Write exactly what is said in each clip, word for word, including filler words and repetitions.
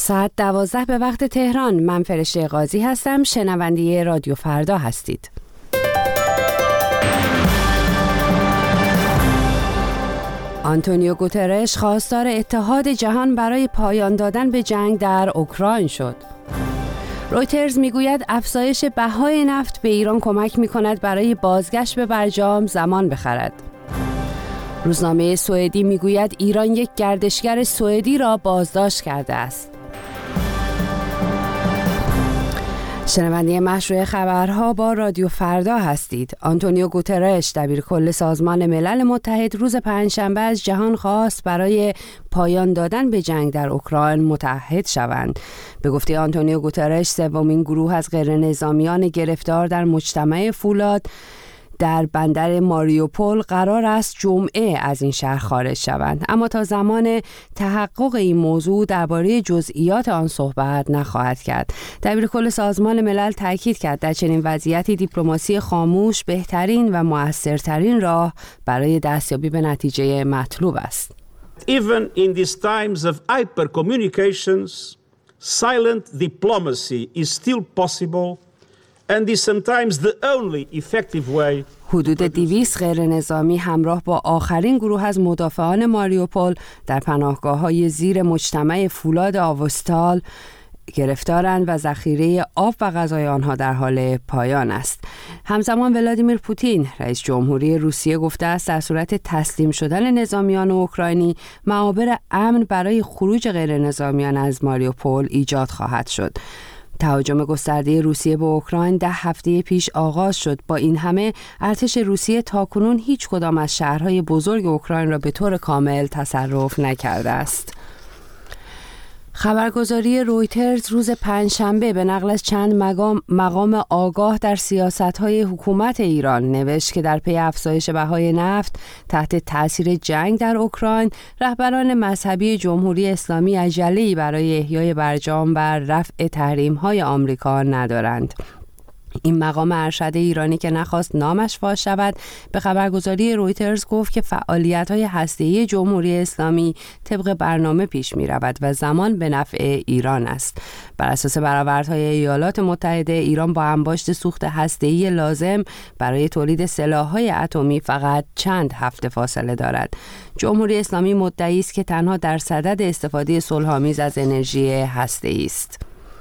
ساعت دوازده به وقت تهران. من فرشته قاضی هستم. شنونده رادیو فردا هستید. آنتونیو گوترش خواستار اتحاد جهان برای پایان دادن به جنگ در اوکراین شد. رویترز میگوید افزایش بهای نفت به ایران کمک میکند برای بازگشت به برجام زمان بخرد. روزنامه سوئدی میگوید ایران یک گردشگر سوئدی را بازداشت کرده است. شنونده مشروع خبرها با رادیو فردا هستید. آنتونیو گوترش دبیرکل سازمان ملل متحد روز پنجشنبه از جهان خواست برای پایان دادن به جنگ در اوکراین متحد شوند. به گفته آنتونیو گوترش سومین گروه از غیرنظامیان گرفتار در مجتمع فولاد در بندر ماریوپول قرار است جمعه از این شهر خارج شوند، اما تا زمان تحقق این موضوع درباره جزئیات آن صحبت نخواهد کرد. دبیرکل سازمان ملل تاکید کرد در چنین وضعیتی دیپلماسی خاموش بهترین و مؤثرترین راه برای دستیابی به نتیجه مطلوب است. Even in these times of hyper communications, silent diplomacy is still possible. And is sometimes the only effective way. حدود دویست غیر نظامی همراه با آخرین گروه از مدافعان ماریوپول در پناهگاه‌های زیر مجتمع فولاد آوستال گرفتارند و ذخیره آب و غذای آنها در حال پایان است. همزمان ولادیمیر پوتین رئیس جمهوری روسیه گفته است در صورت تسلیم شدن نظامیان اوکراینی معابر امن برای خروج غیر نظامیان از ماریوپول ایجاد خواهد شد. تهاجم گسترده روسیه به اوکراین ده هفته پیش آغاز شد. با این همه ارتش روسیه تاکنون هیچ کدام از شهرهای بزرگ اوکراین را به طور کامل تصرف نکرده است. خبرگزاری رویترز روز پنجشنبه به نقل از چند مقام, مقام آگاه در سیاست‌های حکومت ایران نوشت که در پی افزایش بهای نفت تحت تاثیر جنگ در اوکراین، رهبران مذهبی جمهوری اسلامی عجله‌ای برای احیای برجام و رفع تحریم‌های آمریکا ندارند. این مقام ارشد ایرانی که نخواست نامش فاش شود به خبرگزاری رویترز گفت که فعالیت‌های هسته‌ای جمهوری اسلامی طبق برنامه پیش می‌رود و زمان به نفع ایران است. بر اساس برآوردهای ایالات متحده، ایران با انباشت سوخت هسته‌ای لازم برای تولید سلاح‌های اتمی فقط چند هفته فاصله دارد. جمهوری اسلامی مدعی است که تنها در صدد استفاده صلح‌آمیز از انرژی هسته‌ای است.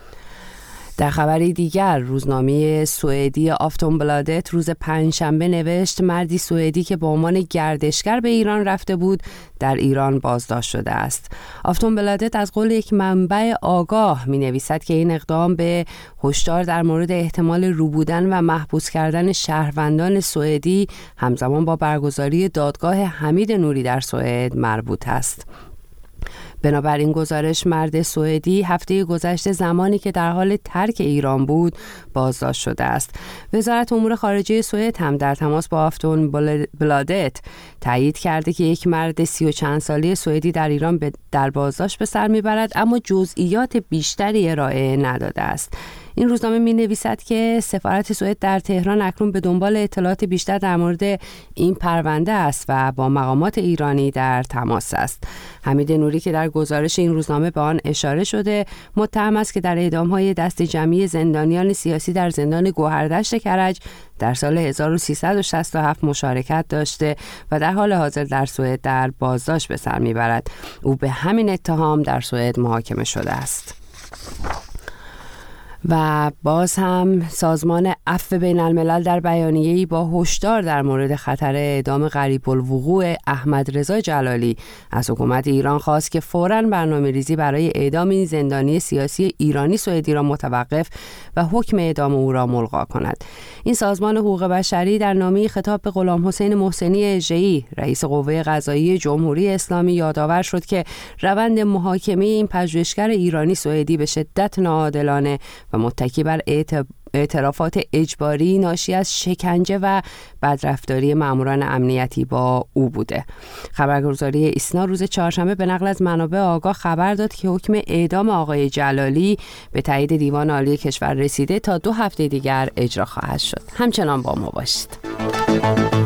در خبری دیگر، روزنامه سوئدی آفتونبلادت روز پنجشنبه نوشت مردی سوئدی که به عنوان گردشگر به ایران رفته بود در ایران بازداشت شده است. آفتونبلادت از قول یک منبع آگاه می نویسد که این اقدام به هشدار در مورد احتمال روبودن و محبوس کردن شهروندان سوئدی همزمان با برگزاری دادگاه حمید نوری در سوئد مربوط است. بنابراین گزارش مرد سوئدی هفته گذشته زمانی که در حال ترک ایران بود بازداشت شده است. وزارت امور خارجه سوئد هم در تماس با آفتون بلادت تایید کرده که یک مرد سی و چند ساله سوئدی در ایران در بازداشت به سر میبرد، اما جزئیات بیشتری ارائه نداده است. این روزنامه می نویسد که سفارت سوئد در تهران اکنون به دنبال اطلاعات بیشتر در مورد این پرونده است و با مقامات ایرانی در تماس است. حمید نوری که در گزارش این روزنامه به آن اشاره شده متهم است که در اعدام‌های دست جمعی زندانیان سیاسی در زندان گوهردشت کرج در سال هزار و سیصد و شصت و هفت مشارکت داشته و در حال حاضر در سوئد در بازداشت به سر میبرد. او به همین اتهام در سوئد محاکمه شده است. و باز هم سازمان عفو بین الملل در بیانیه‌ای با هشدار در مورد خطر اعدام قریب الوقوع احمد رضا جلالی از حکومت ایران خواست که فوراً برنامه‌ریزی برای اعدام این زندانی سیاسی ایرانی سوئدی را متوقف و حکم اعدام او را ملغا کند. این سازمان حقوق بشری در نامه‌ای خطاب به غلام حسین محسنی اژه‌ای رئیس قوه قضاییه جمهوری اسلامی یادآور شد که روند محاکمه این پژوهشگر ایرانی سوئدی به شدت ناعادلانه و متکی بر اعترافات اجباری ناشی از شکنجه و بدرفتاری ماموران امنیتی با او بوده. خبرگزاری ایسنا روز چهارشنبه به نقل از منابع آگاه خبر داد که حکم اعدام آقای جلالی به تایید دیوان عالی کشور رسیده تا دو هفته دیگر اجرا خواهد شد. همچنان با ما باشید.